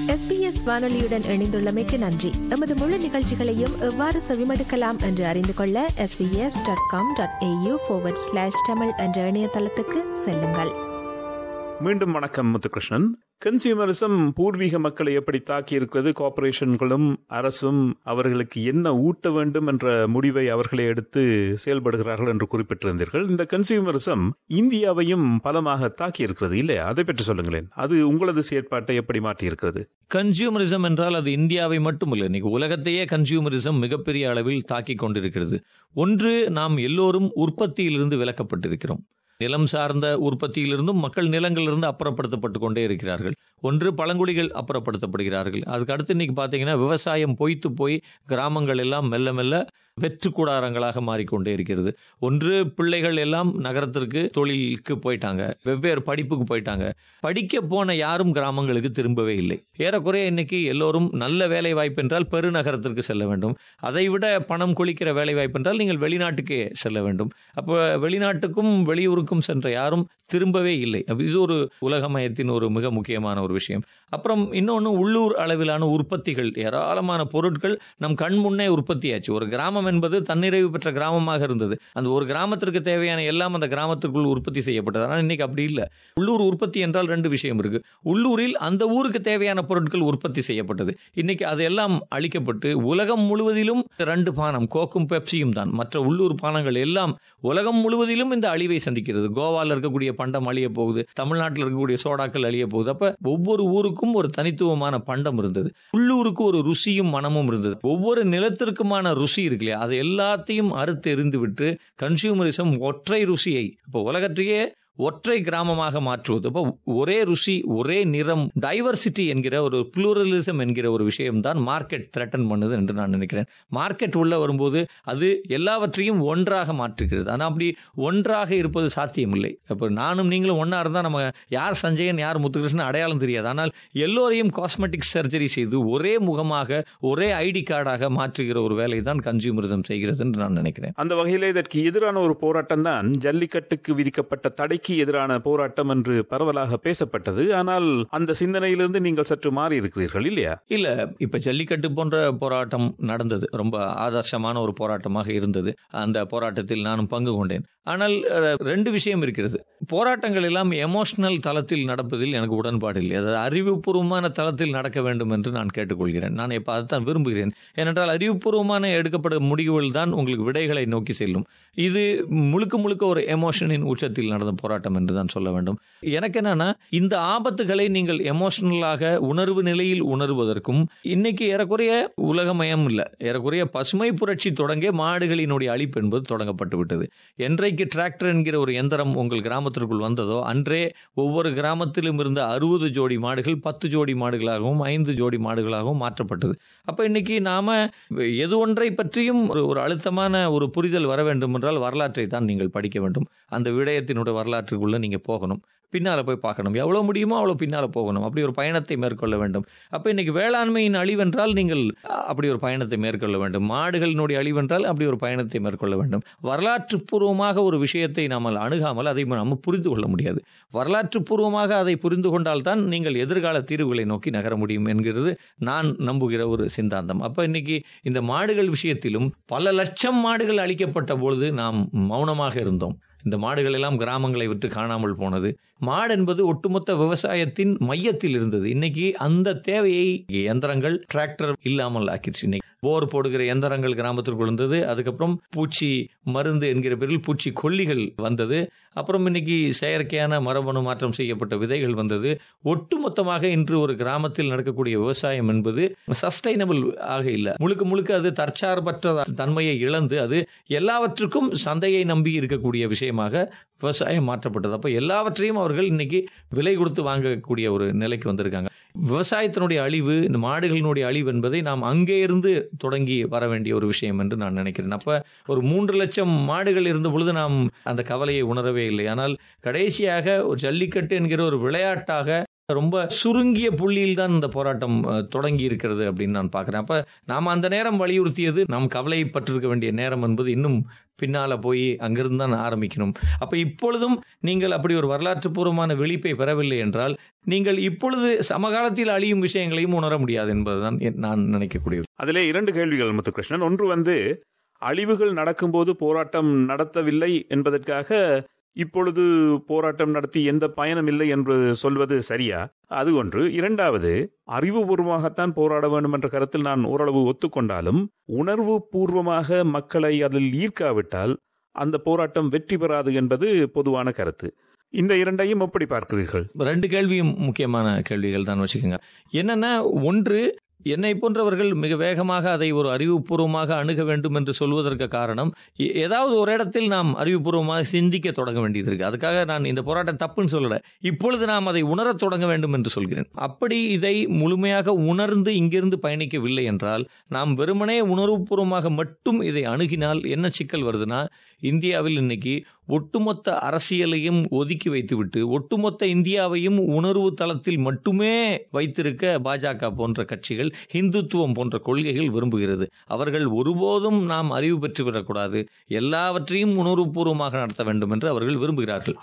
SBS வானொலியுடன் இணைந்துள்ளமைக்கு நன்றி. எமது முழு நிகழ்ச்சிகளையும் எவ்வாறு செவிமடுக்கலாம் என்று அறிந்து கொள்ள sbs.com.au/tamil என்ற இணையதளத்துக்கு செல்லுங்கள். மீண்டும் வணக்கம் முத்துகிருஷ்ணன். கன்சியூமரிசம் பூர்வீக மக்களை எப்படி தாக்கி இருக்கிறது, கார்ப்பரேஷன்களும் அரசும் அவர்களுக்கு என்ன ஊட்ட வேண்டும் என்ற முடிவை அவர்களே எடுத்து செயல்படுகிறார்கள் என்று குறிப்பிட்டிருந்தீர்கள். இந்த கன்சியூமரிசம் இந்தியாவையும் பலமாக தாக்கி இருக்கிறது இல்லையா? அதை பற்றி சொல்லுங்களேன். அது உங்களது செயற்பாட்டை எப்படி மாற்றி இருக்கிறது? கன்சியூமரிசம் என்றால் அது இந்தியாவை மட்டுமல்ல, இன்னைக்கு உலகத்தையே கன்சியூமரிசம் மிகப்பெரிய அளவில் தாக்கி கொண்டிருக்கிறது. ஒன்று, நாம் எல்லோரும் உற்பத்தியிலிருந்து விலக்கப்பட்டிருக்கிறோம். நிலம் சார்ந்த உற்பத்தியிலிருந்தும் மக்கள் நிலங்களிலிருந்து அப்புறப்படுத்தப்பட்டு கொண்டே இருக்கிறார்கள். ஒன்று, பழங்குடிகள் அப்புறப்படுத்தப்படுகிறார்கள். அதுக்கு அடுத்து இன்னைக்கு பார்த்தீங்கன்னா விவசாயம் பொய்த்து போய் கிராமங்கள் எல்லாம் மெல்ல மெல்ல வெற்று கூடாரங்களாக மாறிக்கொண்டே இருக்கிறது. ஒன்று, பிள்ளைகள் எல்லாம் நகரத்திற்கு தொழிலுக்கு போயிட்டாங்க, வெவ்வேறு படிப்புக்கு போயிட்டாங்க. படிக்க போன யாரும் கிராமங்களுக்கு திரும்பவே இல்லை. ஏறக்குறைய இன்னைக்கு எல்லோரும் நல்ல வேலை வாய்ப்பு என்றால் பெருநகரத்திற்கு செல்ல வேண்டும். அதைவிட பணம் கொளிக்கிற வேலை வாய்ப்பு என்றால் நீங்கள் வெளிநாட்டுக்கே செல்ல வேண்டும். அப்போ வெளிநாட்டுக்கும் வெளியூருக்கும் சென்ற யாரும் திரும்பவே இல்லை. இது ஒரு உலகமயத்தின் ஒரு மிக முக்கியமான ஒரு விஷயம். அப்புறம் இன்னொன்று, உள்ளூர் அளவிலான உற்பத்திகள், ஏராளமான பொருட்கள் நம் கண் முன்னே உற்பத்தியாச்சு. ஒரு கிராமம் என்பது தன்னிறைவு பெற்ற கிராமமாக இருந்தது. அந்த ஒரு கிராமத்திற்கு தேவையான எல்லாம் அந்த கிராமத்திற்குள் உற்பத்தி செய்யப்பட்டது. ஆனால் இன்னைக்கு அப்படி இல்லை. உள்ளூர் உற்பத்தி என்றால் ரெண்டு விஷயம் இருக்கு. உள்ளூரில் அந்த ஊருக்கு தேவையான பொருட்கள் உற்பத்தி செய்யப்பட்டது. இன்னைக்கு அதெல்லாம் அழிக்கப்பட்டு உலகம் முழுவதிலும் ரெண்டு பானம், கோக்கும் பெப்சியும் தான். மற்ற உள்ளூர் பானங்கள் எல்லாம் உலகம் முழுவதிலும் இந்த அழிவை சந்திக்கிறது. கோவாவில் இருக்கக்கூடிய பண்டம் அழிய போகுது, தமிழ்நாட்டில் இருக்கக்கூடிய சோடாக்கள் அழிய போகுது. அப்ப ஒவ்வொரு ஊருக்கும் ஒரு தனித்துவமான பண்டம் இருந்தது. உள்ளூருக்கு ஒரு ருசியும் மனமும் இருந்தது. ஒவ்வொரு நிலத்திற்குமான ருசி இருக்கு இல்லையா, அதை எல்லாத்தையும் அறுத்து எறிந்து விட்டு கன்சியூமரிசம் ஒற்றை ருசியை, இப்போ உலகத்தையே ஒற்றை கிராமமாக மாற்றுவது. இப்போ ஒரே ருசி, ஒரே நிறம், டைவர்சிட்டி என்கிற ஒரு புளூரலிசம் என்கிற ஒரு விஷயம் தான் மார்க்கெட் த்ரெட்டன் பண்ணுது என்று நான் நினைக்கிறேன். மார்க்கெட் உள்ள வரும்போது அது எல்லாவற்றையும் ஒன்றாக மாற்றுகிறது. ஆனால் அப்படி ஒன்றாக இருப்பது சாத்தியமில்லை. இப்போ நானும் நீங்களும் ஒன்றா இருந்தால் நம்ம யார் சஞ்சயன் யார் முத்துகிருஷ்ணன் அடையாளம் தெரியாது. ஆனால் எல்லோரையும் காஸ்மெட்டிக் சர்ஜரி செய்து ஒரே முகமாக ஒரே ஐடி கார்டாக மாற்றுகிற ஒரு வேலை தான் கன்சியூமரிசம் செய்கிறது என்று நான் நினைக்கிறேன். அந்த வகையில் இதற்கு எதிரான ஒரு போராட்டம் தான் ஜல்லிக்கட்டுக்கு விதிக்கப்பட்ட தடைக்கு எதிரான போராட்டம் என்று பரவலாக பேசப்பட்டது. ஆனால் அந்த சிந்தனையிலிருந்து நீங்கள் சற்று மாறி இருக்கிறீர்கள் இல்லையா? இல்ல, இப்ப ஜல்லிக்கட்டு போன்ற போராட்டம் நடந்தது. ரொம்ப ஆதர்சமான ஒரு போராட்டமாக இருந்தது. அந்த போராட்டத்தில் நானும் பங்கு கொண்டேன். ஆனால் ரெண்டு விஷயம் இருக்கிறது. போராட்டங்கள் எல்லாம் எமோஷனல் தளத்தில் நடப்பதில் எனக்கு உடன்பாடு இல்லை. அதாவது அறிவுபூர்வமான தளத்தில் நடக்க வேண்டும் என்று நான் கேட்டுக்கொள்கிறேன். நான் இப்ப அதைத்தான் விரும்புகிறேன். ஏனென்றால் அறிவுபூர்வமான எடுக்கப்படும் முடிவுகள் தான் உங்களுக்கு விடைகளை நோக்கி செல்லும். இது முழுக்க முழுக்க ஒரு எமோஷனின் உச்சத்தில் நடந்த போராட்டம் என்று தான் சொல்ல வேண்டும். எனக்கு என்னன்னா, இந்த ஆபத்துகளை நீங்கள் எமோஷனலாக உணர்வு நிலையில் உணர்வதற்கும் இன்னைக்கு ஏறக்குறைய உலகமயம் இல்லை, ஏறக்குறைய பசுமை புரட்சி தொடங்கிய மாடுகளினுடைய அழிப்பு என்பது தொடங்கப்பட்டு விட்டது. என்றைக்கு டிராக்டர் என்கிற ஒரு எந்திரம் உங்கள் கிராமத்திற்குள் வந்ததோ அன்றே ஒவ்வொரு கிராமத்திலும் இருந்த 60 ஜோடி மாடுகள் 10 ஜோடி மாடுகளாகவும் 5 ஜோடி மாடுகளாகவும் மாற்றப்பட்டது. அப்ப இன்னைக்கு நாம எது ஒன்றை பற்றியும் ஒரு அழுத்தமான ஒரு புரிதல் வர வேண்டும் என்றால் வரலாற்றை தான் நீங்கள் படிக்க வேண்டும். அந்த விடயத்தினுடைய வரலாற்றுக்குள்ள நீங்க போகணும், பின்னால போய் பார்க்கணும். எவ்வளவு முடியுமோ அவ்வளவு பின்னால போகணும். அப்படி ஒரு பயணத்தை மேற்கொள்ள வேண்டும். அப்ப இன்னைக்கு வேளாண்மையின் அழிவென்றால் நீங்கள் அப்படி ஒரு பயணத்தை மேற்கொள்ள வேண்டும். மாடுகளினுடைய அழிவென்றால் அப்படி ஒரு பயணத்தை மேற்கொள்ள வேண்டும். வரலாற்று பூர்வமாக ஒரு விஷயத்தை நாம் அணுகாமல் அதை நாம் புரிந்து கொள்ள முடியாது. வரலாற்று பூர்வமாக அதை புரிந்து கொண்டால்தான் நீங்கள் எதிர்கால தீர்வுகளை நோக்கி நகர முடியும் என்கிறது நான் நம்புகிற ஒரு சித்தாந்தம். அப்ப இன்னைக்கு இந்த மாடுகள் விஷயத்திலும் பல லட்சம் மாடுகள் அழிக்கப்பட்ட பொழுது நாம் மௌனமாக இருந்தோம். இந்த மாடுகள் எல்லாம் கிராமங்களை விட்டு காணாமல் போனது. மாடு என்பது ஒட்டுமொத்த விவசாயத்தின் மையத்தில் இருந்தது. இன்னைக்கு அந்த தேவையை எந்திரங்கள், டிராக்டர் இல்லாமல் ஆக்கிடுச்சு. இன்னைக்கு போர் போடுகிற எந்திரங்கள் கிராமத்திற்குள் இருந்தது. அதுக்கப்புறம் பூச்சி மருந்து என்கிற பேரில் பூச்சி கொல்லிகள் வந்தது. அப்புறம் இன்னைக்கு செயற்கையான மரபணு மாற்றம் செய்யப்பட்ட விதைகள் வந்தது. ஒட்டுமொத்தமாக இன்று ஒரு கிராமத்தில் நடக்கக்கூடிய விவசாயம் என்பது சஸ்டைனபிள் ஆக இல்லை. முழுக்க முழுக்க அது தற்சார்பற்ற தன்மையை இழந்து அது எல்லாவற்றுக்கும் சந்தையை நம்பி இருக்கக்கூடிய விஷயமாக விவசாயம் மாற்றப்பட்டது. அப்போ எல்லாவற்றையும் அவர்கள் இன்னைக்கு விலை கொடுத்து வாங்கக்கூடிய ஒரு நிலைக்கு வந்திருக்காங்க. விவசாயத்தினுடைய அழிவு, இந்த மாடுகளினுடைய அழிவு என்பதை நாம் அங்கே இருந்து தொடங்கி வர வேண்டிய ஒரு விஷயம் என்று நான் நினைக்கிறேன். அப்ப ஒரு 3 லட்சம் மாடுகள் இருந்த பொழுது நாம் அந்த கவலையை உணரவே இல்லை. ஆனால் கடைசியாக ஒரு ஜல்லிக்கட்டு என்கிற ஒரு விளையாட்டாக ரொம்ப சுருங்கிய புள்ளியில் தான் இந்த போராட்டம் தொடங்கி இருக்கிறது அப்படின்னு நான் பார்க்குறேன். அப்போ நாம் அந்த நேரம் வலியுறுத்தியது நாம் கவலைப்பட்டிருக்க வேண்டிய நேரம் என்பது இன்னும் பின்னால் போய் அங்கிருந்து தான் ஆரம்பிக்கணும். அப்போ இப்பொழுதும் நீங்கள் அப்படி ஒரு வரலாற்று பூர்வமான விழிப்பை பெறவில்லை என்றால் நீங்கள் இப்பொழுது சமகாலத்தில் அழியும் விஷயங்களையும் உணர முடியாது என்பதுதான் நான் நினைக்கக்கூடியது. அதிலே 2 கேள்விகள் முத்துகிருஷ்ணன். ஒன்று அழிவுகள் நடக்கும்போது போராட்டம் நடத்தவில்லை என்பதற்காக இப்பொழுது போராட்டம் நடத்தி எந்த பயனும் இல்லை என்று சொல்வது சரியா? அது ஒன்று. 2வது, அறிவுபூர்வமாகத்தான் போராட வேண்டும் என்ற கருத்தில் நான் ஓரளவு ஒத்துக்கொண்டாலும் உணர்வு பூர்வமாக மக்களை அதில் ஈர்க்காவிட்டால் அந்த போராட்டம் வெற்றி பெறாது என்பது பொதுவான கருத்து. இந்த 2ஐயும் எப்படி பார்க்கிறீர்கள்? 2 கேள்வியும் முக்கியமான கேள்விகள் தான் வச்சுக்கோங்க. என்னன்னா, ஒன்று, என்னை போன்றவர்கள் மிக வேகமாக அதை ஒரு அறிவுபூர்வமாக அணுக வேண்டும் என்று சொல்வதற்கு காரணம், ஏதாவது ஒரு இடத்தில் நாம் அறிவுபூர்வமாக சிந்திக்க தொடங்க வேண்டியது இருக்கு. அதுக்காக நான் இந்த போராட்டம் தப்புன்னு சொல்லல. இப்பொழுது நாம் அதை உணரத் தொடங்க வேண்டும் என்று சொல்கிறேன். அப்படி இதை முழுமையாக உணர்ந்து இங்கிருந்து பயணிக்கவில்லை என்றால், நாம் வெறுமனே உணர்வுபூர்வமாக மட்டும் இதை அணுகினால் என்ன சிக்கல் வருதுன்னா, இந்தியாவில் இன்னைக்கு ஒட்டுமொத்த அரசியலையும் ஒதுக்கி வைத்துவிட்டு ஒட்டுமொத்த இந்தியாவையும் உணர்வு தளத்தில் மட்டுமே வைத்திருக்க பாஜக போன்ற கட்சிகள், இந்துத்துவம் போன்ற கொள்கைகள் விரும்புகிறது. அவர்கள் ஒருபோதும் நாம் அறிவு பெற்று விடக்கூடாது, எல்லாவற்றையும் உணர்வுபூர்வமாக நடத்த வேண்டும் என்று அவர்கள் விரும்புகிறார்கள்.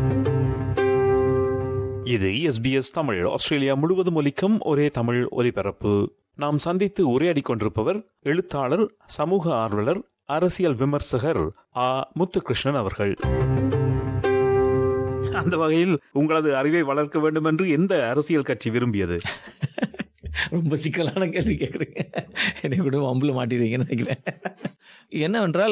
இது SBS தமிழ், ஆஸ்திரேலியா முழுவதும் ஒலிக்கும் ஒரே தமிழ் ஒலிபரப்பு. நாம் சந்தித்து உரையாடி கொண்டிருப்பவர் எழுத்தாளர், சமூக ஆர்வலர், அரசியல் விமர்சகர் முத்துகிருஷ்ணன் அவர்கள். அந்த வகையில் உங்களது அறிவை வளர்க்க வேண்டும் என்று எந்த அரசியல் கட்சி விரும்பியது? ரொம்ப சிக்கலான கேள்வி கேட்குறீங்க. என்னை கூட அம்புல மாட்டிடுவீங்கன்னு நினைக்கிறேன். என்னவென்றால்,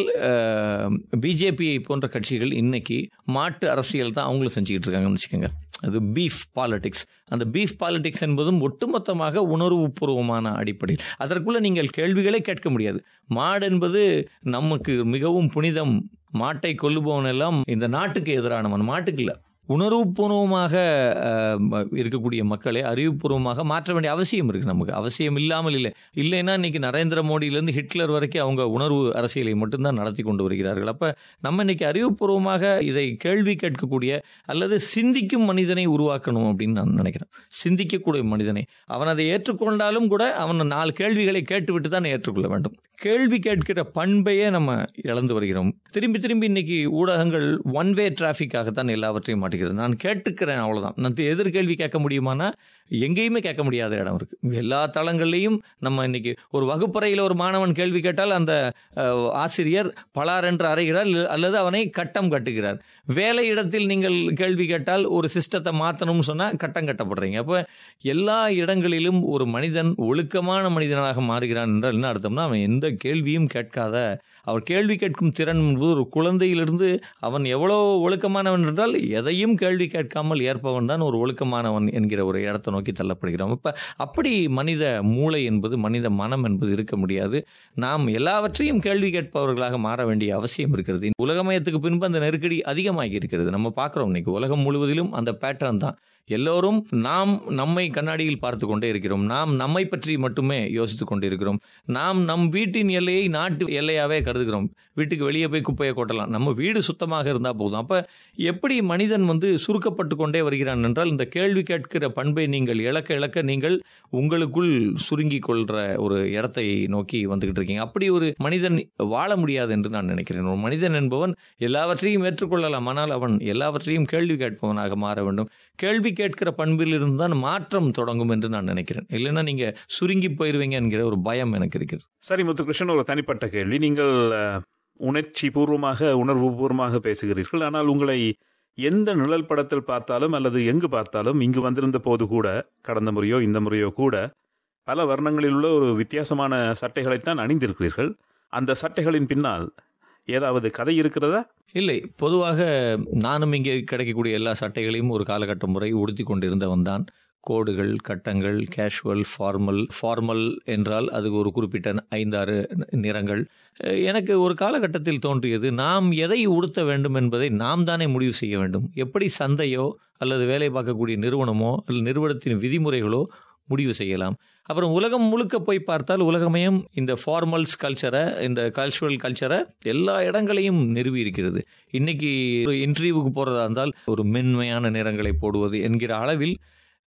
பிஜேபி போன்ற கட்சிகள் இன்னைக்கு மாட்டு அரசியல் தான் அவங்களும் செஞ்சுக்கிட்டு இருக்காங்கன்னு வச்சுக்கோங்க. அது பீஃப் பாலிடிக்ஸ். அந்த பீஃப் பாலிடிக்ஸ் என்பதும் ஒட்டுமொத்தமாக உணர்வுபூர்வமான அடிப்படையில். அதற்குள்ள நீங்கள் கேள்விகளே கேட்க முடியாது. மாடு என்பது நமக்கு மிகவும் புனிதம். மாட்டை கொல்லுபவன் எல்லாம் இந்த நாட்டுக்கு எதிரானவன். மாட்டுக்கு இல்லை, உணர்வுபூர்வமாக இருக்கக்கூடிய மக்களை அறிவுபூர்வமாக மாற்ற வேண்டிய அவசியம் இருக்குது. நமக்கு அவசியம் இல்லாமல் இல்லை. இல்லைன்னா இன்னைக்கு நரேந்திர மோடியிலேருந்து ஹிட்லர் வரைக்கும் அவங்க உணர்வு அரசியலை மட்டும்தான் நடத்தி கொண்டு வருகிறார்கள். அப்போ நம்ம இன்னைக்கு அறிவுபூர்வமாக இதை கேள்வி கேட்கக்கூடிய அல்லது சிந்திக்கும் மனிதனை உருவாக்கணும் அப்படின்னு நான் நினைக்கிறேன். சிந்திக்கக்கூடிய மனிதனை, அவன் அதை ஏற்றுக்கொண்டாலும் கூட அவன் 4 கேள்விகளை கேட்டுவிட்டு தான் ஏற்றுக்கொள்ள வேண்டும். கேள்வி கேட்கிற பண்பையே நம்ம இழந்து வருகிறோம். திரும்பி திரும்பி இன்னைக்கு ஊடகங்கள் ஒன் வே டிராஃபிக்காகத்தான் எல்லாவற்றையும் மாட்டிக்கிறது. நான் கேட்டுக்கிறேன், அவ்வளோதான். நான் எதிர்கேள்வி கேட்க முடியுமானா எங்கேயுமே கேட்க முடியாத இடம் இருக்கு. எல்லா தளங்கள்லையும் நம்ம இன்னைக்கு ஒரு வகுப்பறையில் ஒரு மாணவன் கேள்வி கேட்டால் அந்த ஆசிரியர் பலார் என்று அறைகிறார் அல்லது அவனை கட்டம் கட்டுகிறார். வேலை இடத்தில் நீங்கள் கேள்வி கேட்டால் ஒரு சிஸ்டத்தை மாற்றணும்னு சொன்னால் கட்டம் கட்டப்படுறீங்க. அப்போ எல்லா இடங்களிலும் ஒரு மனிதன் ஒழுக்கமான மனிதனாக மாறுகிறான் என்றால் என்ன அர்த்தம்னா, அவன் எந்த கேள்வியும் கேட்காத, அவர் கேள்வி கேட்கும் திறன் என்பது ஒரு குழந்தையிலிருந்து அவன் எவ்வளோ ஒழுக்கமானவன் என்றால் எதையும் கேள்வி கேட்காமல் ஏற்பவன் தான் ஒரு ஒழுக்கமானவன் என்கிற ஒரு இடத்தை நோக்கி தள்ளப்படுகிறோம். இப்போ அப்படி மனித மூளை என்பது, மனித மனம் என்பது இருக்க முடியாது. நாம் எல்லாவற்றையும் கேள்வி கேட்பவர்களாக மாற வேண்டிய அவசியம் இருக்கிறது. உலகமயத்துக்கு பின்பு அந்த நெருக்கடி அதிகமாகி இருக்கிறது. நம்ம பார்க்குறோம் இன்னைக்கு உலகம் முழுவதிலும் அந்த பேட்டர்ன் தான். எல்லோரும் நாம் நம்மை கண்ணாடியில் பார்த்து கொண்டே இருக்கிறோம். நாம் நம்மை பற்றி மட்டுமே யோசித்துக் கொண்டிருக்கிறோம். நாம் நம் வீட்டின் எல்லையை நாட்டு எல்லையாவே கருதுகிறோம். வீட்டுக்கு வெளியே போய் குப்பையை கொட்டலாம், நம்ம வீடு சுத்தமாக இருந்தால் போதும். அப்போ எப்படி மனிதன் சுருக்கப்பட்டு கொண்டே வருகிறான் என்றால், இந்த கேள்வி கேட்கிற பண்பை நீங்கள் இழக்க நீங்கள் உங்களுக்குள் சுருங்கி கொள்கிற ஒரு இடத்தை நோக்கி வந்துகிட்டு இருக்கீங்க. அப்படி ஒரு மனிதன் வாழ முடியாது என்று நான் நினைக்கிறேன். ஒரு மனிதன் என்பவன் எல்லாவற்றையும் ஏற்றுக்கொள்ளலாம், ஆனால் அவன் எல்லாவற்றையும் கேள்வி கேட்பவனாக மாற வேண்டும். கேள்வி கேட்கிற பண்பில் இருந்து தான் மாற்றம் தொடங்கும் என்று நான் நினைக்கிறேன். இல்லைன்னா நீங்க சுருங்கி போயிருவீங்க என்கிற ஒரு பயம் எனக்கு இருக்கிறது. சரி முத்துகிருஷ்ணன், ஒரு தனிப்பட்ட கேள்வி. நீங்கள் உணர்ச்சி பூர்வமாக, உணர்வு பூர்வமாக பேசுகிறீர்கள். ஆனால் உங்களை எந்த நிழல் படத்தில் பார்த்தாலும் அல்லது எங்கு பார்த்தாலும், இங்கு வந்திருந்த போது கூட, கடந்த முறையோ இந்த முறையோ கூட, பல வர்ணங்களில் உள்ள ஒரு வித்தியாசமான சட்டைகளைத்தான் அணிந்திருக்கிறீர்கள். அந்த சட்டைகளின் பின்னால் ஏதாவது கதை இருக்கிறதா? இல்லை, பொதுவாக நானும் இங்கே கிடைக்கக்கூடிய எல்லா சட்டைகளையும் ஒரு காலகட்டம் முறை உடுத்தி கொண்டிருந்தவன் தான். கோடுகள், கட்டங்கள், கேஷுவல், ஃபார்மல் என்றால் அது ஒரு குறிப்பிட்ட 5-6 நிறங்கள். எனக்கு ஒரு காலகட்டத்தில் தோன்றியது, நாம் எதை உடுத்த வேண்டும் என்பதை நாம் தானே முடிவு செய்ய வேண்டும். எப்படி சந்தையோ அல்லது வேலை பார்க்கக்கூடிய நிறுவனமோ அல்லது நிறுவனத்தின் விதிமுறைகளோ முடிவு செய்யலாம். அப்புறம் உலகம் முழுக்க போய் பார்த்தால் உலகமயம் இந்த ஃபார்மல்ஸ் கல்ச்சரை, இந்த கல்ச்சுரல் கல்ச்சரை எல்லா இடங்களையும் நிறுவி இருக்கிறது. இன்னைக்கு ஒரு இன்டர்வியூவுக்கு போகிறதா இருந்தால் ஒரு மென்மையான நிறங்களை போடுவது என்கிற அளவில்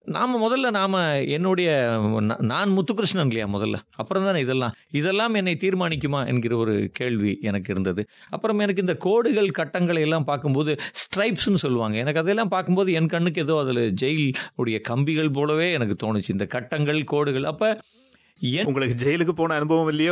என்னுடைய நான் முத்துகிருஷ்ணன் இல்லையா முதல்ல, அப்புறம் தானே இதெல்லாம் என்னை தீர்மானிக்குமா என்கிற ஒரு கேள்வி எனக்கு இருந்தது. அப்புறம் எனக்கு இந்த கோடுகள் கட்டங்களை எல்லாம் பார்க்கும்போது ஸ்ட்ரைப்ஸ்ன்னு சொல்லுவாங்க, எனக்கு அதெல்லாம் பார்க்கும்போது என் கண்ணுக்கு ஏதோ அதில் ஜெயில் உடைய கம்பிகள் போலவே எனக்கு தோணுச்சு, இந்த கட்டங்கள் கோடுகள். அப்போ உங்களுக்கு ஜெயிலுக்கு போன அனுபவம் இல்லையோ?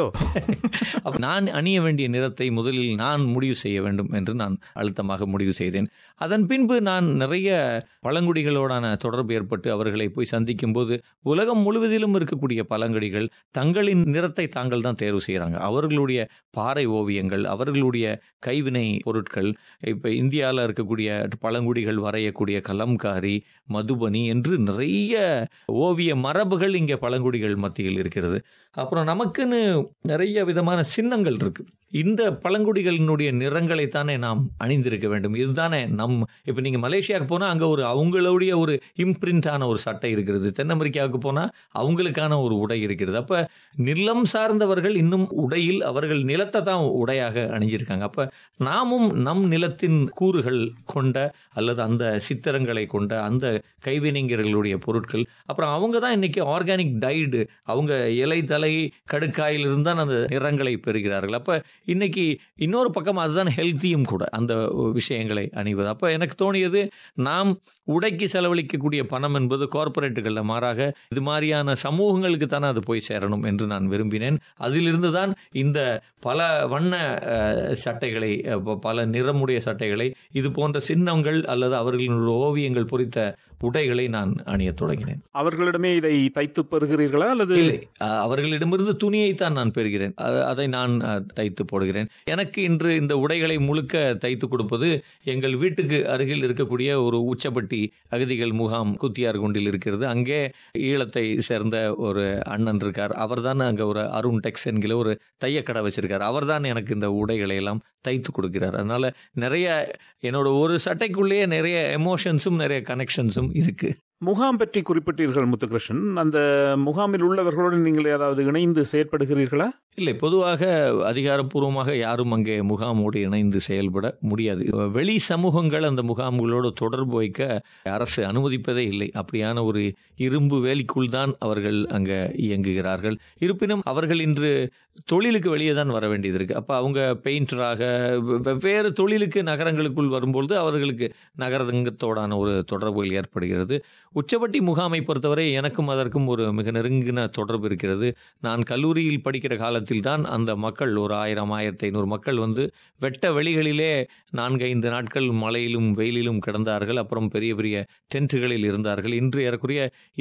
நான் அணிய வேண்டிய நிறத்தை முதலில் நான் முடிவு செய்ய வேண்டும் என்று நான் அழுத்தமாக முடிவு செய்தேன். அதன் பின்பு நான் நிறைய பழங்குடிகளோடான தொடர்பு ஏற்பட்டு அவர்களை போய் சந்திக்கும் போது உலகம் முழுவதிலும் இருக்கக்கூடிய பழங்குடிகள் தங்களின் நிறத்தை தாங்கள் தான் தேர்வு செய்கிறாங்க. அவர்களுடைய பாறை ஓவியங்கள், அவர்களுடைய கைவினை பொருட்கள், இப்போ இந்தியாவில் இருக்கக்கூடிய பழங்குடிகள் வரையக்கூடிய கலம்காரி, மதுபனி என்று நிறைய ஓவிய மரபுகள் இங்கே பழங்குடிகள் மத்தியில் இருக்கிறது. அப்புறம் நமக்குன்னு நிறைய விதமான சின்னங்கள் இருக்கு. இந்த பழங்குடிகளினுடைய நிறங்களைத்தானே நாம் அணிந்திருக்க வேண்டும். இதுதானே இப்போ நீங்கள் மலேசியாவுக்கு போனால் அங்கே அவங்களுடைய ஒரு இம்ப்ரிண்டான ஒரு சட்டை இருக்கிறது. தென் அமெரிக்காவுக்கு போனால் அவங்களுக்கான ஒரு உடை இருக்கிறது. அப்போ நிலம் சார்ந்தவர்கள் இன்னும் உடையில் அவர்கள் நிலத்தை தான் உடையாக அணிஞ்சிருக்காங்க. அப்போ நாமும் நம் நிலத்தின் கூறுகள் கொண்ட அல்லது அந்த சித்திரங்களை கொண்ட அந்த கைவினைஞர்களுடைய பொருட்கள், அப்புறம் அவங்க தான் இன்னைக்கு ஆர்கானிக் டைடு, அவங்க இலை தலை கடுக்காயிலிருந்து தான் அந்த நிறங்களை பெறுகிறார்கள். அப்போ இன்னைக்கு இன்னொரு பக்கம் அதுதான் ஹெல்த்தியும் கூட, அந்த விஷயங்களை அணிவது. அப்போ எனக்கு தோணியது, நாம் உடைக்கு செலவழிக்கக்கூடிய பணம் என்பது கார்பரேட்டுகளில் மாறாக இது மாதிரியான சமூகங்களுக்கு தானே அது போய் சேரணும் என்று நான் விரும்பினேன். அதிலிருந்து தான் இந்த பல வண்ண சட்டைகளை, பல நிறமுடைய சட்டைகளை, இது போன்ற சின்னங்கள் அல்லது அவர்களின் ஓவியங்கள் பொறித்த உடைகளை நான் அணிய தொடங்கினேன். அவர்களிடமே இதை தைத்து பெறுகிறீர்களா அல்லது? அவர்களிடமிருந்து துணியைத்தான் நான் பெறுகிறேன், அதை நான் தைத்து போடுகிறேன். எனக்கு இன்று இந்த உடைகளை முழுக்க தைத்து கொடுப்பது எங்கள் வீட்டுக்கு அருகில் இருக்கக்கூடிய ஒரு உச்சப்பட்டி அகதிகள் முகாம் குத்தியார்குண்டில் இருக்கிறது. அங்கே ஈழத்தை சேர்ந்த ஒரு அண்ணன் இருக்கார். அவர் தான் அங்கே ஒரு அருண் டெக்ஸ் என்கிற ஒரு தையக்கடை வச்சிருக்கார். அவர் தான் எனக்கு இந்த உடைகளை எல்லாம் தைத்து கொடுக்கிறார். அதனால நிறைய என்னோட ஒரு சட்டைக்குள்ளேயே நிறைய எமோஷன்ஸும் நிறைய கனெக்ஷன்ஸும் இருக்கு. முகாம் பற்றி குறிப்பிட்டீர்கள் முத்துகிருஷ்ணன். அந்த முகாமில் உள்ளவர்களோடு நீங்கள் ஏதாவது இணைந்து செயற்படுகிறீர்களா? இல்லை, பொதுவாக அதிகாரப்பூர்வமாக யாரும் அங்கே முகாமோடு இணைந்து செயல்பட முடியாது. வெளி சமூகங்கள் அந்த முகாம்களோடு தொடர்பு வைக்க அரசு அனுமதிப்பதே இல்லை. அப்படியான ஒரு இரும்பு வேலிக்குள் தான் அவர்கள் அங்கே இயங்குகிறார்கள். இருப்பினும் அவர்கள் இன்று தொழிலுக்கு வெளியே தான் வர வேண்டியது இருக்கு. அப்போ அவங்க பெயிண்டராக வெவ்வேறு தொழிலுக்கு நகரங்களுக்குள் வரும்பொழுது அவர்களுக்கு நகரங்கத்தோடான ஒரு தொடர்புகள் ஏற்படுகிறது. உச்சப்பட்டி முகாமை பொறுத்தவரை எனக்கும் அதற்கும் ஒரு மிக நெருங்கின தொடர்பு இருக்கிறது. நான் கல்லூரியில் படிக்கிற காலத்தில் தான் அந்த மக்கள் ஒரு 1000-1500 மக்கள் வெட்ட வெளிகளிலே 4-5 நாட்கள் மழையிலும் வெயிலிலும் கிடந்தார்கள். அப்புறம் பெரிய பெரிய டென்ட்டுகளில் இருந்தார்கள். இன்று ஏறக்குறைய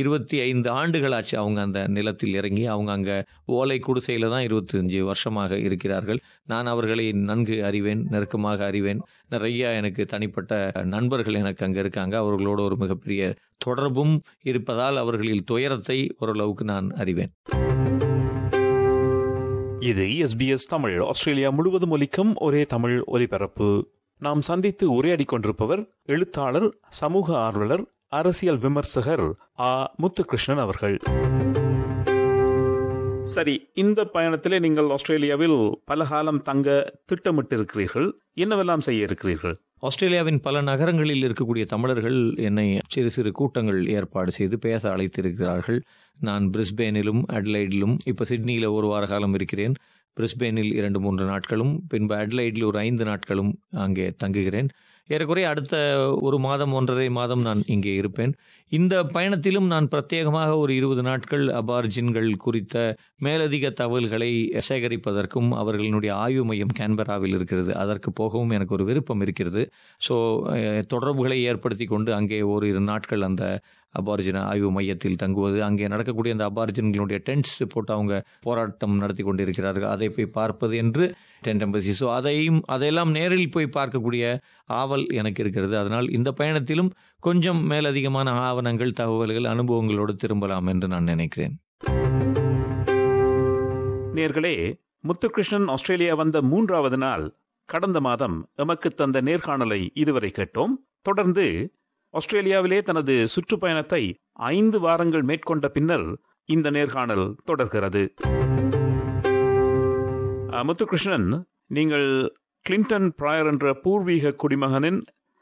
25 ஆண்டுகள் ஆச்சு அவங்க அந்த நிலத்தில் இறங்கி. அவங்க அங்கே ஓலை குடிசையில் தான் 25 வருஷமாக இருக்கிறார்கள். நான் அவர்களை நன்கு அறிவேன், நெருக்கமாக அறிவேன். நிறைய எனக்கு தனிப்பட்ட நண்பர்கள் எனக்கு அங்கே இருக்காங்க. அவர்களோட ஒரு மிகப்பெரிய தொடர்பும் இருப்பதால் அவர்களில் துயரத்தை ஓரளவுக்கு நான் அறிவேன். இது SBS தமிழ், ஆஸ்திரேலியா முழுவதும் ஒலிக்கும் ஒரே தமிழ் ஒலிபரப்பு. நாம் சந்தித்து உரையாடி கொண்டிருப்பவர் எழுத்தாளர், சமூக ஆர்வலர், அரசியல் விமர்சகர் முத்துகிருஷ்ணன் அவர்கள். சரி, இந்த பயணத்திலே நீங்கள் ஆஸ்திரேலியாவில் பல காலம் தங்க திட்டமிட்டிருக்கிறீர்கள். என்னவெல்லாம் செய்ய இருக்கிறீர்கள்? ஆஸ்திரேலியாவின் பல நகரங்களில் இருக்கக்கூடிய தமிழர்கள் என்னை சிறு சிறு கூட்டங்கள் ஏற்பாடு செய்து பேச அழைத்திருக்கிறார்கள். நான் பிரிஸ்பேனிலும் அட்லைடிலும், இப்போ சிட்னியில் ஒரு வார காலம் இருக்கிறேன். பிரிஸ்பேனில் 2-3 நாட்களும், பின்பு அட்லைடில் ஒரு 5 நாட்களும் அங்கே தங்குகிறேன். ஏறக்குறைய அடுத்த 1 மாதம் 1.5 மாதம் நான் இங்கே இருப்பேன். இந்த பயணத்திலும் நான் பிரத்யேகமாக ஒரு 20 நாட்கள் அபார்ஜின்கள் குறித்த மேலதிக தகவல்களை சேகரிப்பதற்கும், அவர்களினுடைய ஆய்வு மையம் கேன்பராவில் இருக்கிறது, அதற்கு போகவும் எனக்கு ஒரு விருப்பம் இருக்கிறது. ஸோ தொடர்புகளை ஏற்படுத்தி கொண்டு அங்கே 1-2 நாட்கள் அந்த அபார்ஜின ஆய்வு மையத்தில் தங்குவது, அங்கே நடக்கக்கூடிய அந்த அபார்ஜின்களுடைய டென்ட்ஸ் போட்டு அவங்க போராட்டம் நடத்தி கொண்டிருக்கிறார்கள், அதை போய் பார்ப்பது என்று டென்ட் எம்பசி. ஸோ அதையெல்லாம் நேரில் போய் பார்க்கக்கூடிய ஆவல் எனக்கு இருக்கிறது. அதனால் இந்த பயணத்திலும் கொஞ்சம் மேலதிகமான ஆவணங்கள், தகவல்கள், அனுபவங்களோடு திரும்பலாம் என்று நான் நினைக்கிறேன். நேர்களே, முத்துகிருஷ்ணன் ஆஸ்திரேலியா வந்த 3வது நாள் கடந்த மாதம் எமக்கு தந்த நேர்காணலை இதுவரை கேட்டோம். தொடர்ந்து ஆஸ்திரேலியாவிலே தனது சுற்றுப்பயணத்தை 5 வாரங்கள் மேற்கொண்ட பின்னர் இந்த நேர்காணல் தொடர்கிறது. முத்துகிருஷ்ணன், நீங்கள் கிளின்டன் பிராயர் என்ற பூர்வீக குடிமகனின்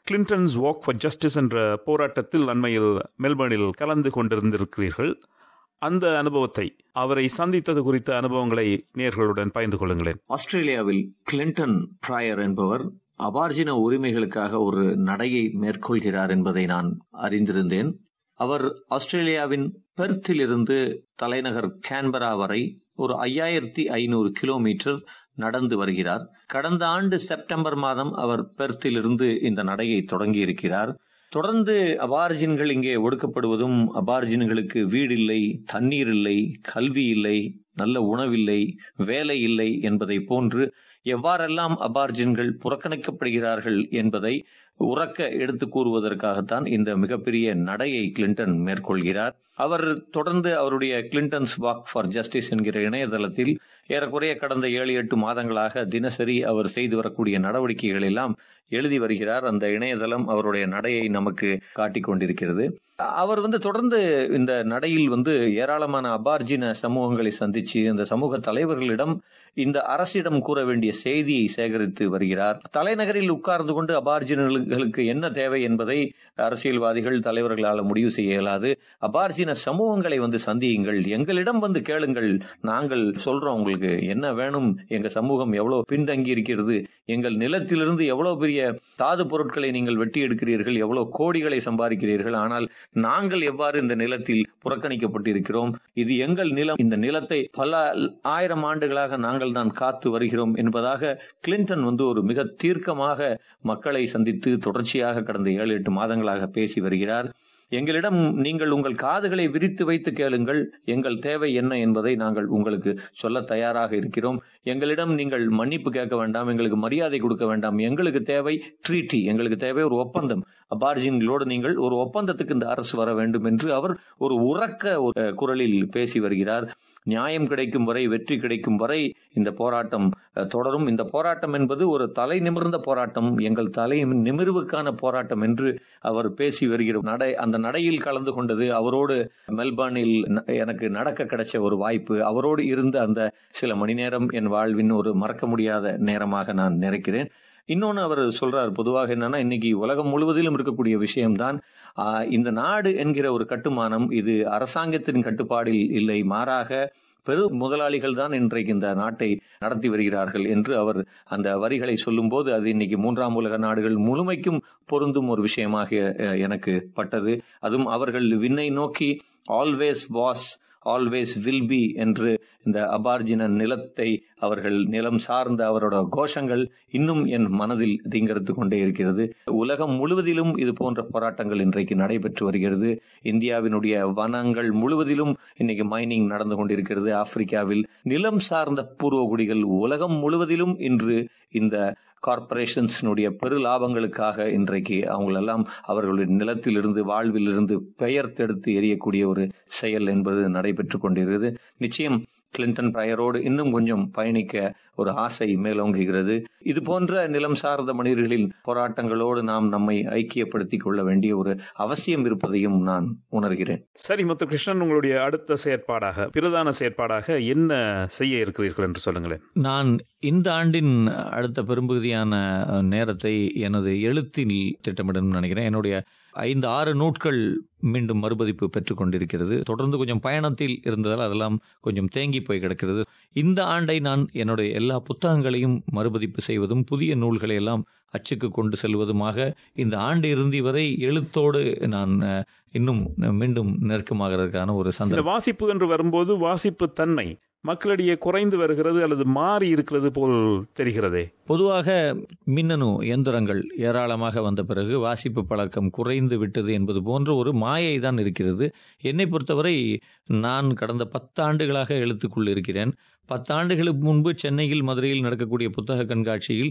கிளின்டன்ஸ் வாக் ஃபார் ஜஸ்டிஸ் என்ற போராட்டத்தில் அண்மையில் மெல்பர்னில் கலந்து கொண்டிருந்திருக்கிறீர்கள். அந்த அனுபவத்தை, அவரை சந்தித்தது குறித்த அனுபவங்களை நேயர்களுடன் பகிர்ந்து கொள்ளுங்களேன். ஆஸ்திரேலியாவில் கிளின்டன் பிராயர் என்பவர் அபார்ஜின உரிமைகளுக்காக ஒரு நடையை மேற்கொள்கிறார் என்பதை நான் அறிந்திருந்தேன். அவர் ஆஸ்திரேலியாவின் பெர்த்தில் இருந்து தலைநகர் கேன்பரா வரை ஒரு 5500 கிலோமீட்டர் நடந்து வருகிறார். கடந்த ஆண்டு செப்டம்பர் மாதம் அவர் பெர்த்தில் இருந்து இந்த நடையை தொடங்கி இருக்கிறார். தொடர்ந்து அபார்ஜின்கள் இங்கே ஒடுக்கப்படுவதும், அபார்ஜின்களுக்கு வீடு இல்லை, தண்ணீர் இல்லை, கல்வி இல்லை, நல்ல உணவில்லை, வேலை இல்லை என்பதை போன்று எவ்வாறெல்லாம் அபார்ஜின்கள் புறக்கணிக்கப்படுகிறார்கள் என்பதை உறக்க எடுத்து கூறுவதற்காகத்தான் இந்த மிகப்பெரிய நடையை கிளின்டன் மேற்கொள்கிறார். அவர் தொடர்ந்து அவருடைய கிளின்டன்ஸ் வாக் ஃபார் ஜஸ்டிஸ் என்கிற இணையதளத்தில் ஏறக்குறைய கடந்த 7-8 மாதங்களாக தினசரி அவர் செய்து வரக்கூடிய நடவடிக்கைகள் எல்லாம் எழுதி வருகிறார். அந்த இணையதளம் அவருடைய நடையை நமக்கு காட்டிக் கொண்டிருக்கிறது. அவர் தொடர்ந்து இந்த நடையில் ஏராளமான அபார்ஜின சமூகங்களை சந்திச்சு அந்த சமூக தலைவர்களிடம் இந்த அரசிடம் கூற வேண்டிய செய்தியை சேகரித்து வருகிறார். தலைநகரில் உட்கார்ந்து கொண்டு அபார்ஜினர்களுக்கு என்ன தேவை என்பதை அரசியல்வாதிகள், தலைவர்களால் முடிவு செய்ய இயலாது. அபார்ஜின சமூகங்களை சந்தியுங்கள், எங்களிடம் கேளுங்கள், நாங்கள் சொல்றோம் உங்களுக்கு என்ன வேணும், எங்க சமூகம் எவ்வளவு பின்தங்கி இருக்கிறது, எங்கள் நிலத்திலிருந்து எவ்வளவு பெரிய தாது பொருட்களை நீங்கள் வெட்டி எடுக்கிறீர்கள், எவ்வளவு கோடிகளை சம்பாதிக்கிறீர்கள், ஆனால் நாங்கள் எவ்வாறு இந்த நிலத்தில் புறக்கணிக்கப்பட்டிருக்கிறோம், இது எங்கள் நிலம், இந்த நிலத்தை பல 1000 ஆண்டுகளாக நாங்கள் தான் காத்து வருகிறோம் என்பதாக கிளின்டன் ஒரு மிக தீர்க்கமாக மக்களை சந்தித்து தொடர்ச்சியாக கடந்த 7-8 மாதங்களாக பேசி வருகிறார். எங்களிடம் நீங்கள் உங்கள் காதுகளை விரித்து வைத்து கேளுங்கள், எங்கள் தேவை என்ன என்பதை நாங்கள் உங்களுக்கு சொல்ல தயாராக இருக்கிறோம். எங்களிடம் நீங்கள் மன்னிப்பு கேட்க வேண்டாம், எங்களுக்கு மரியாதை கொடுக்க வேண்டாம், எங்களுக்கு தேவை ட்ரீட்டி, எங்களுக்கு தேவை ஒரு ஒப்பந்தம், அபார்ஜின்களோடு நீங்கள் ஒரு ஒப்பந்தத்துக்கு இந்த அரசு வர வேண்டும் என்று அவர் ஒரு உறக்க குரலில் பேசி வருகிறார். நியாயம் கிடைக்கும் வரை, வெற்றி கிடைக்கும் வரை இந்த போராட்டம் தொடரும். இந்த போராட்டம் என்பது ஒரு தலை நிமிர்ந்த போராட்டம், எங்கள் தலை நிமிர்வுக்கான போராட்டம் என்று அவர் பேசி வருகிற அந்த நடையில் கலந்து கொண்டது அவரோடு மெல்பர்னில் எனக்கு நடக்க கிடைச்ச ஒரு வாய்ப்பு. அவரோடு இருந்த அந்த சில மணி நேரம் என் வாழ்வின் ஒரு மறக்க முடியாத நேரமாக நான் நினைக்கிறேன். இன்னொன்னு அவர் சொல்றார், பொதுவாக என்னன்னா, இன்னைக்கு உலகம் முழுவதிலும் இருக்கக்கூடிய விஷயம்தான் இந்த நாடு என்கிற ஒரு கட்டுமானம் இது அரசாங்கத்தின் கட்டுப்பாடில் இல்லை, மாறாக பெரு முதலாளிகள் தான் இன்றைக்கு இந்த நாட்டை நடத்தி வருகிறார்கள் என்று அவர் அந்த வரிகளை சொல்லும் போது அது இன்னைக்கு 3ஆம் உலக நாடுகள் முழுமைக்கும் பொருந்தும் ஒரு விஷயமாக எனக்கு பட்டது. அதுவும் அவர்கள் விண்ணை நோக்கி always was always will be என்று இந்த அபார்ஜின நிலத்தை அவர்கள் நிலம் சார்ந்த அவரோட கோஷங்கள் இன்னும் என் மனதில் தீங்கரித்து கொண்டே இருக்கிறது. உலகம் முழுவதிலும் இது போன்ற போராட்டங்கள் இன்றைக்கு நடைபெற்று வருகிறது. இந்தியாவினுடைய வனங்கள் முழுவதிலும் இன்னைக்கு மைனிங் நடந்து கொண்டிருக்கிறது. ஆப்பிரிக்காவில் நிலம் சார்ந்த பூர்வகுடிகள் உலகம் முழுவதிலும் இன்று இந்த கார்பரேஷன்ஸினுடைய பெரு லாபங்களுக்காக இன்றைக்கு அவங்களெல்லாம் அவர்களுடைய நிலத்திலிருந்து, வாழ்விலிருந்து பெயர்த்தெடுத்து எரியக்கூடிய ஒரு செயல் என்பது நடைபெற்று கொண்டிருக்கிறது. நிச்சயம் கிளின்டன் பிராயரோடு இன்னும் கொஞ்சம் பயணிக்க ஒரு ஆசை மேலோங்குகிறது. இது போன்ற நிலம் சார்ந்த மனிதர்களின் போராட்டங்களோடு நாம் நம்மை ஐக்கியப்படுத்திக் கொள்ள வேண்டிய ஒரு அவசியம் இருப்பதையும் நான் உணர்கிறேன். சரி முத்துகிருஷ்ணன், உங்களுடைய அடுத்த செயற்பாடாக, பிரதான செயற்பாடாக என்ன செய்ய இருக்கிறீர்கள் என்று சொல்லுங்களேன். நான் இந்த ஆண்டின் அடுத்த பெரும்பகுதியான நேரத்தை எனது எழுத்தில் திட்டமிடணும்னு நினைக்கிறேன். என்னுடைய 5-6 நூட்கள் மீண்டும் மறுபதிப்பு பெற்றுக் கொண்டிருக்கிறது. தொடர்ந்து கொஞ்சம் பயணத்தில் இருந்ததால் அதெல்லாம் கொஞ்சம் தேங்கி போய் கிடக்கிறது. இந்த ஆண்டை நான் என்னுடைய எல்லா புத்தகங்களையும் மறுபதிப்பு செய்வதும் புதிய நூல்களை எல்லாம் அச்சுக்கு கொண்டு செல்வதுமாக இந்த ஆண்டு இறுதி வரை எழுத்தோடு நான் இன்னும் மீண்டும் நெருக்கமாகிறதுக்கான ஒரு சந்தர்ப்பம். வாசிப்பு என்று வரும்போது வாசிப்பு தன்மை மக்களிடையே குறைந்து வருகிறது அல்லது மாறி இருக்கிறது போல் தெரிகிறதே. பொதுவாக மின்னணு இயந்திரங்கள் ஏராளமாக வந்த பிறகு வாசிப்பு பழக்கம் குறைந்து விட்டது என்பது போன்ற ஒரு மாயை தான் இருக்கிறது. என்னை பொறுத்தவரை நான் கடந்த 10 ஆண்டுகளாக எழுத்துக்குள் இருக்கிறேன். 10 ஆண்டுகளுக்கு முன்பு சென்னையில், மதுரையில் நடக்கக்கூடிய புத்தக கண்காட்சியில்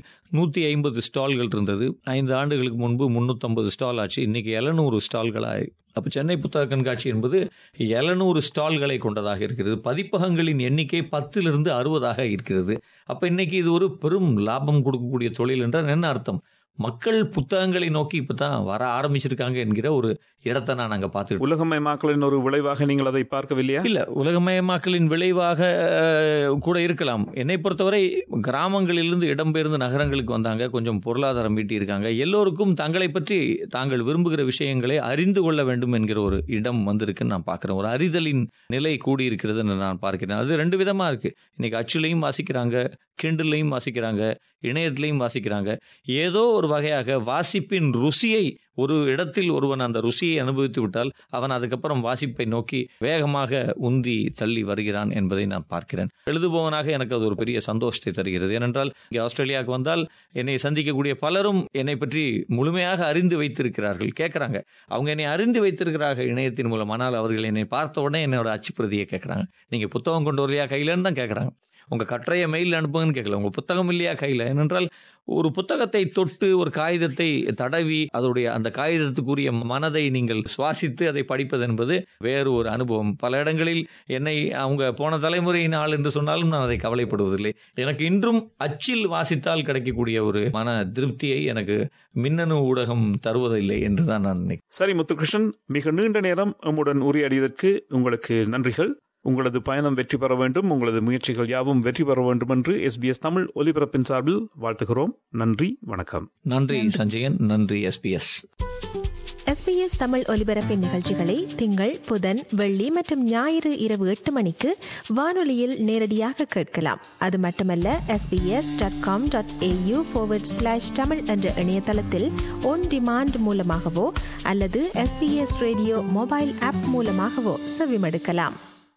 150 ஸ்டால்கள் இருந்தது. 5 ஆண்டுகளுக்கு முன்பு 350 ஸ்டால் ஆச்சு. இன்னைக்கு 700 ஸ்டால்களாக. அப்போ சென்னை புத்தக கண்காட்சி என்பது 700 ஸ்டால்களை கொண்டதாக இருக்கிறது. பதிப்பகங்களின் எண்ணிக்கை 10லிருந்து 60 இருக்கிறது. அப்போ இன்னைக்கு இது ஒரு பெரும் லாபம் கொடுக்கக்கூடிய தொழில் என்றால் என்ன அர்த்தம்? மக்கள் புத்தகங்களை நோக்கி இப்பதான் வர ஆரம்பிச்சிருக்காங்க என்கிற ஒரு இடத்தை நான் அங்க பார்த்துட்டு. உலகமயமாக்கலின் ஒரு விளைவாக நீங்கள் அதை பார்க்கவில்லையா? இல்ல, உலகமயமாக்கலின் விளைவாக கூட இருக்கலாம். என்னை பொறுத்தவரை கிராமங்களிலிருந்து இடம்பெயர்ந்து நகரங்களுக்கு வந்தாங்க, கொஞ்சம் பொருளாதாரம் ஈட்டி இருக்காங்க, எல்லோருக்கும் தங்களை பற்றி தாங்கள் விரும்புகிற விஷயங்களை அறிந்து கொள்ள வேண்டும் என்கிற ஒரு இடம் வந்திருக்குன்னு நான் பார்க்கிறேன். ஒரு அறிதலின் நிலை கூடி இருக்கிறதுன்னு நான் பார்க்கிறேன். அது ரெண்டு விதமா இருக்கு. இன்னைக்கு அச்சுலையும் வாசிக்கிறாங்க, கிண்டல்லையும் வாசிக்கிறாங்க, இணையத்திலையும் வாசிக்கிறாங்க. ஏதோ ஒரு வகையாக வாசிப்பின் ருசியை, ஒரு இடத்தில் ஒருவன் அந்த ருசியை அனுபவித்து விட்டால் அவன் அதுக்கப்புறம் வாசிப்பை நோக்கி வேகமாக உந்தி தள்ளி வருகிறான் என்பதை நான் பார்க்கிறேன். எழுதுபவனாக எனக்கு அது ஒரு பெரிய சந்தோஷத்தை தருகிறது. ஏனென்றால் இங்கே ஆஸ்திரேலியாவுக்கு வந்தால் என்னை சந்திக்கக்கூடிய பலரும் என்னை பற்றி முழுமையாக அறிந்து வைத்திருக்கிறார்கள். கேட்குறாங்க, அவங்க என்னை அறிந்து வைத்திருக்கிறார்கள் இணையத்தின் மூலம். ஆனால் அவர்கள் என்னை பார்த்த உடனே என்னோட அச்சுப்பிரதியை கேட்குறாங்க. நீங்கள் புத்தகம் கொண்டு வரலையா கையிலன்னு தான் கேட்குறாங்க. உங்கள் கட்டுரையை மெயில் அனுப்புங்கன்னு கேட்கல, உங்கள் புத்தகம் இல்லையா கையில். ஏனென்றால் ஒரு புத்தகத்தை தொட்டு ஒரு காகிதத்தை தடவி அதோடைய அந்த காகிதத்துக்குரிய மனதை நீங்கள் சுவாசித்து அதை படிப்பது என்பது வேறு ஒரு அனுபவம். பல இடங்களில் என்னை அவங்க போன தலைமுறையின் ஆள் என்று சொன்னாலும் நான் அதை கவலைப்படுவதில்லை. எனக்கு இன்றும் அச்சில் வாசித்தால் கிடைக்கக்கூடிய ஒரு மன திருப்தியை எனக்கு மின்னணு ஊடகம் தருவதில்லை என்றுதான் நான் நினைக்கிறேன். சரி முத்துகிருஷ்ணன், மிக நீண்ட நேரம் நம்முடன் உரையாடியதற்கு உங்களுக்கு நன்றிகள். உங்களது பயணம் வெற்றி பெற வேண்டும், உங்களது முயற்சிகள் யாவும் வெற்றி பெற வேண்டும் என்று SBS தமிழ் ஒலிபரப்பின் சார்பில் வாழ்த்துகிறோம். நன்றி, வணக்கம். நன்றி சஞ்சயன், நன்றி SBS. SBS தமிழ் ஒலிபரப்பின் நிகழ்ச்சிகளை திங்கள், புதன், வெள்ளி மற்றும் ஞாயிறு இரவு 8 மணிக்கு வானொலியில் நேரடியாக கேட்கலாம். அது மட்டுமல்ல, sbs.com.au/tamil என்ற இணையதளத்தில் ஒன் டிமாண்ட் மூலமாகவோ அல்லது SBS ரேடியோ மொபைல் ஆப் மூலமாகவோ செவிமடுக்கலாம்.